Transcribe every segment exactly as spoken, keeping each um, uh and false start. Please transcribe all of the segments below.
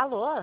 Alô?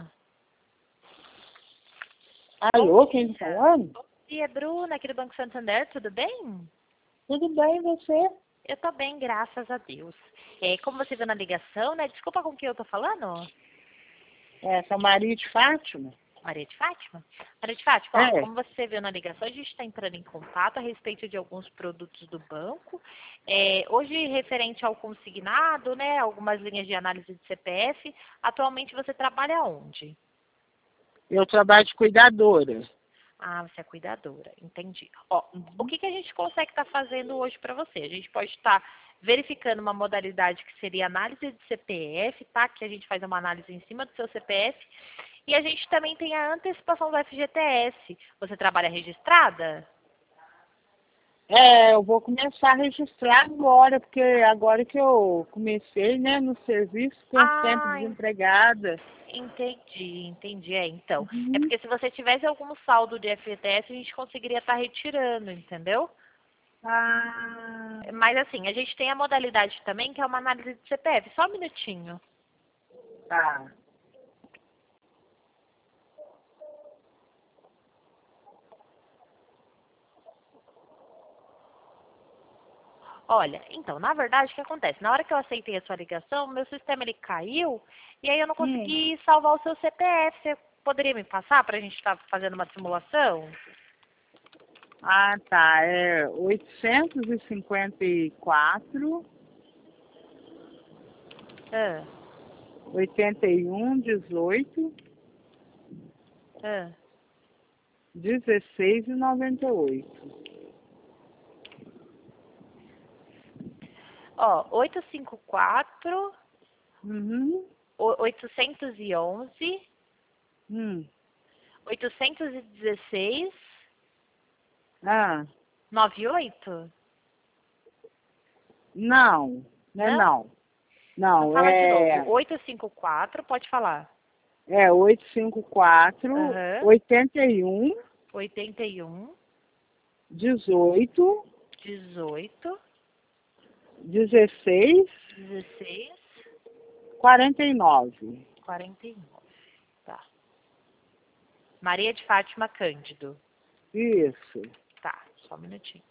Alô, quem tá falando? E é Bruna, aqui do Banco Santander, tudo bem? Tudo bem, e você? Eu tô bem, graças a Deus. É, como você viu na ligação, né? Desculpa com quem eu tô falando? É, São Maria de Fátima? Maria de Fátima? Maria de Fátima, ó, É. como você viu na ligação, a gente está entrando em contato a respeito de alguns produtos do banco. É, hoje, referente ao consignado, né? Algumas linhas de análise de C P F. Atualmente você trabalha onde? Eu trabalho de cuidadora. Ah, você é cuidadora, entendi. Ó, o que, que a gente consegue estar fazendo hoje para você? A gente pode estar verificando uma modalidade que seria análise de C P F, tá? Que a gente faz uma análise em cima do seu C P F. E a gente também tem a antecipação do F G T S. Você trabalha registrada? É, eu vou começar a registrar agora, porque agora que eu comecei, né, no serviço, tenho tempo Ah, desempregada. entendi, entendi. É, então. É Uhum. porque se você tivesse algum saldo de F G T S, a gente conseguiria estar retirando, entendeu? Ah, Mas assim, a gente tem a modalidade também, que é uma análise de C P F. Só um minutinho. tá. Olha, então, na verdade, o que acontece? Na hora que eu aceitei a sua ligação, meu sistema ele caiu e aí eu não Hum. consegui salvar o seu C P F. Você poderia me passar para a gente estar fazendo uma simulação? Ah, tá. É oitocentos e cinquenta e quatro, Ah, oitenta e um, dezoito, ah. dezesseis e noventa e oito. Ó, oitocentos e cinquenta e quatro, Uhum. o- oitocentos e onze, Hum. oitocentos e dezesseis, Ah, noventa e oito? não, não é Não? não. Então Não, fala de novo. é, oitocentos e cinquenta e quatro, pode falar. é oitocentos e cinquenta e quatro, Aham. oitenta e um, oitenta e um, dezoito, dezoito, dezesseis, dezesseis, quarenta e nove. quarenta e nove. Tá. Maria de Fátima Cândido. Isso. Tá, só um minutinho.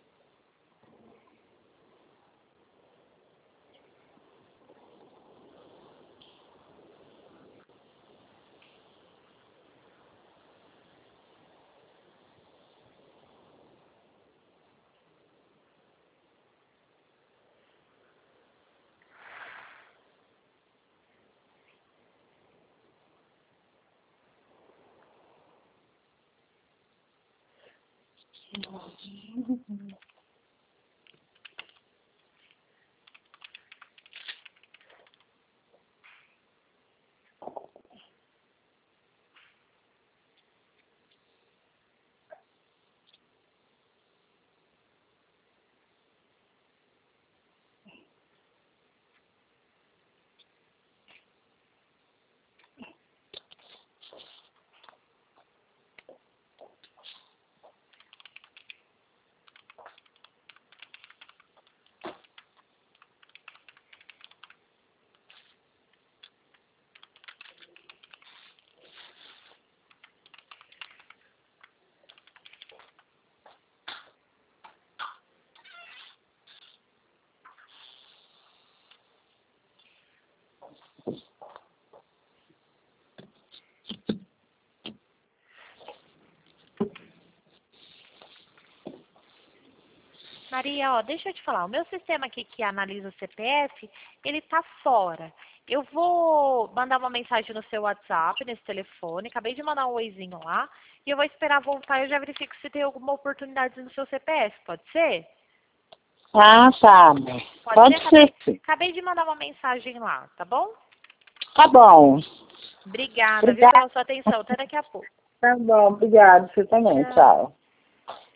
Maria, ó, deixa eu te falar. O meu sistema aqui que analisa o C P F, ele tá fora. Eu vou mandar uma mensagem no seu WhatsApp, nesse telefone. Acabei de mandar um oizinho lá. E eu vou esperar voltar e eu já verifico se tem alguma oportunidade no seu C P F. Pode ser? Ah, tá. Pode ser? Pode Acabei, ser, sim. acabei de mandar uma mensagem lá, tá bom? Tá bom. Obrigada, viu, Obrigada. pela sua atenção. Até daqui a pouco. Tá bom, obrigado. Você também. Tchau. Tchau.